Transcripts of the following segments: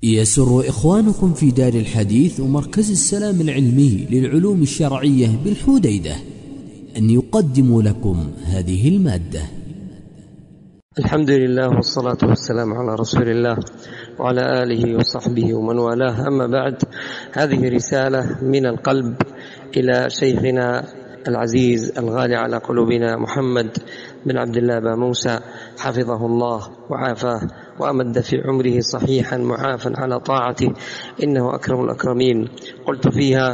يسر إخوانكم في دار الحديث ومركز السلام العلمي للعلوم الشرعية بالحديدة أن يقدموا لكم هذه المادة. الحمد لله والصلاة والسلام على رسول الله وعلى آله وصحبه ومن والاه، أما بعد، هذه رسالة من القلب إلى شيخنا العزيز الغالي على قلوبنا محمد بن عبد الله با موسى، حفظه الله وعافاه وأمد في عمره صحيحا معافا على طاعته، إنه أكرم الأكرمين. قلت فيها: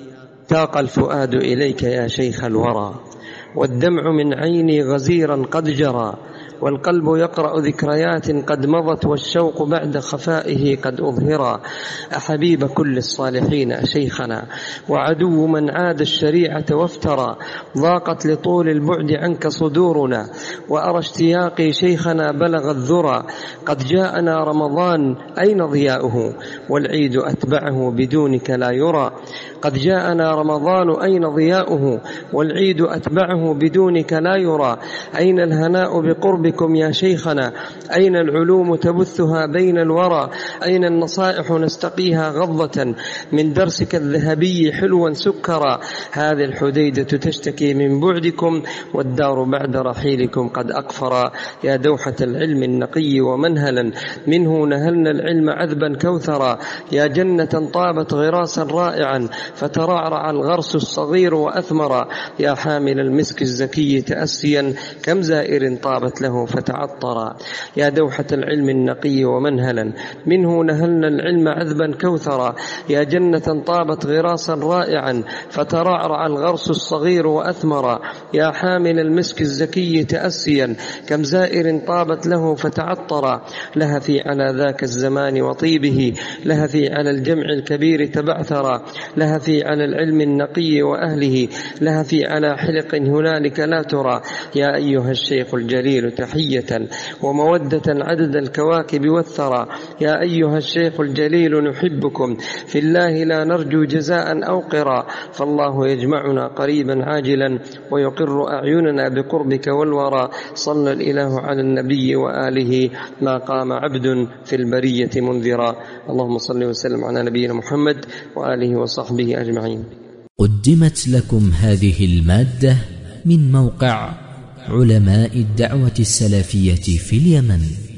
تاق الفؤاد إليك يا شيخ الورى، والدمع من عيني غزيرا قد جرى، والقلب يقرأ ذكريات قد مضت، والشوق بعد خفائه قد أظهرا. أحبيب كل الصالحين شيخنا، وعدو من عاد الشريعة وافترى، ضاقت لطول البعد عنك صدورنا، وأرى اشتياقي شيخنا بلغ الذرى. قد جاءنا رمضان أين ضياؤه، والعيد أتبعه بدونك لا يرى. قد جاءنا رمضان أين ضياؤه، والعيد أتبعه بدونك لا يرى. أين الهناء بقربكم يا شيخنا، أين العلوم تبثها بين الورى، أين النصائح نستقيها غضة من درسك الذهبي حلوا سكرا. هذه الحديدة تشتكي من بعدكم، والدار بعد رحيلكم قد أقفرا. يا دوحة العلم النقي ومنهلا، منه نهلنا العلم عذبا كوثرا. يا جنة طابت غراسا رائعا، فترعرع الغرس الصغير وأثمرا. يا حامل المسك الزكي تأسيا، كم زائر طابت له فتعطرا. يا دوحة العلم النقي ومنهلا، منه نهلنا العلم عذبا كوثرا. يا جنة طابت غراسا رائعا، فترعرع الغرس الصغير وأثمرا. يا حامل المسك الزكي تأسيا، كم زائر طابت له فتعطرا. لهفي على ذاك الزمان وطيبه، لهفي على الجمع الكبير تبعثرا. لهفي على العلم النقي وأهله، لهفي على حلق هنالك لا ترى. يا أيها الشيخ الجليل تحية ومودة عدد الكواكب والثرى. يا أيها الشيخ الجليل نحبكم في الله، لا نرجو جزاء أو قرا. فالله يجمعنا قريبا عاجلا، ويقر أعيننا بقربك والورى. صلى الإله على النبي وآله، ما قام عبد في البرية منذرا. اللهم صل وسلم على نبينا محمد وآله وصحبه أجمعين. قدمت لكم هذه المادة من موقع علماء الدعوة السلفية في اليمن.